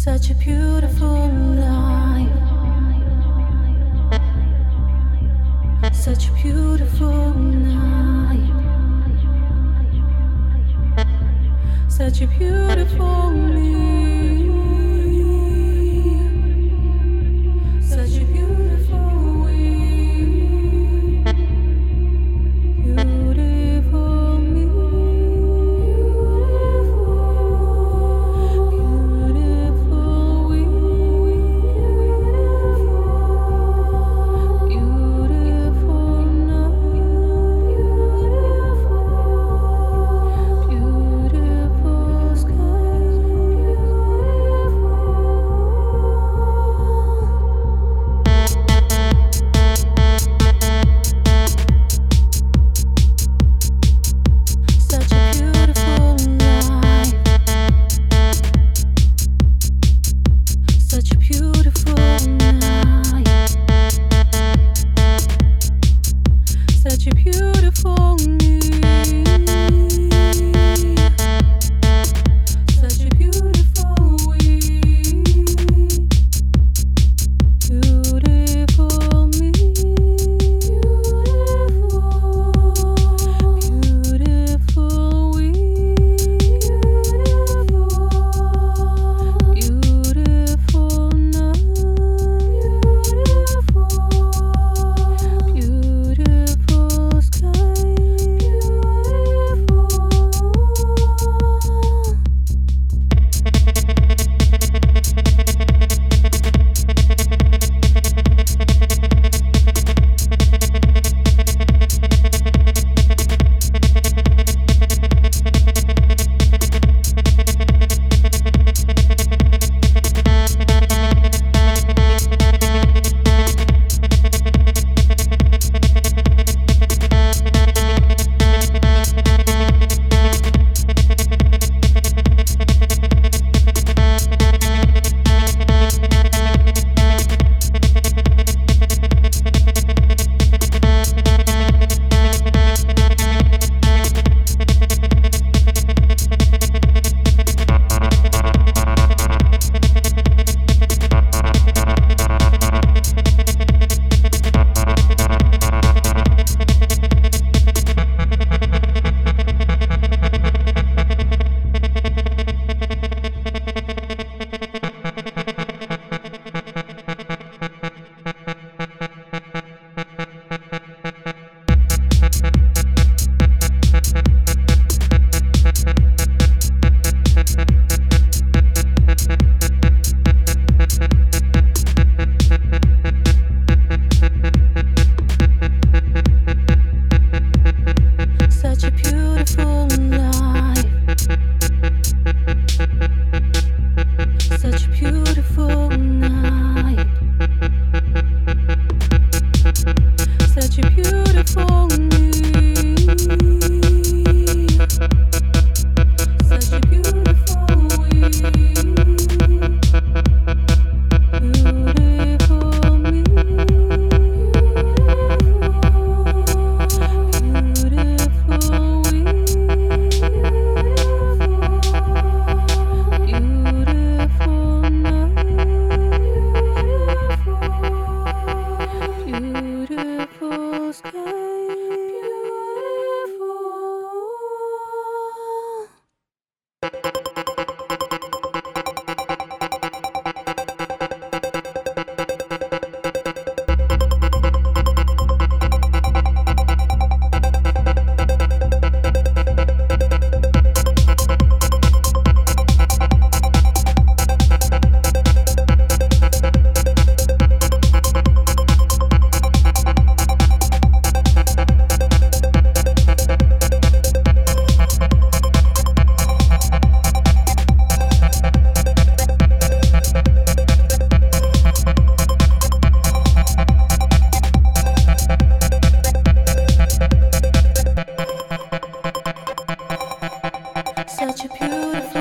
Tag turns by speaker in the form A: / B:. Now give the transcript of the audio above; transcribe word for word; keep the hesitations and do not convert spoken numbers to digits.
A: Such a beautiful life. Such a beautiful night. Such a beautiful me. Such a beautiful we. Beautiful me. Beautiful we. Beautiful night. Beautiful sky. Such a beautiful life. Such a beautiful night. Such a beautiful me. Such a beautiful we. Beautiful me. Beautiful we. Beautiful night. Beautiful sky. Such a beautiful life. Such a beautiful night. Such a beautiful me. Such a beautiful we. Beautiful me. Beautiful we. Beautiful night. Beautiful sky. Such a beautiful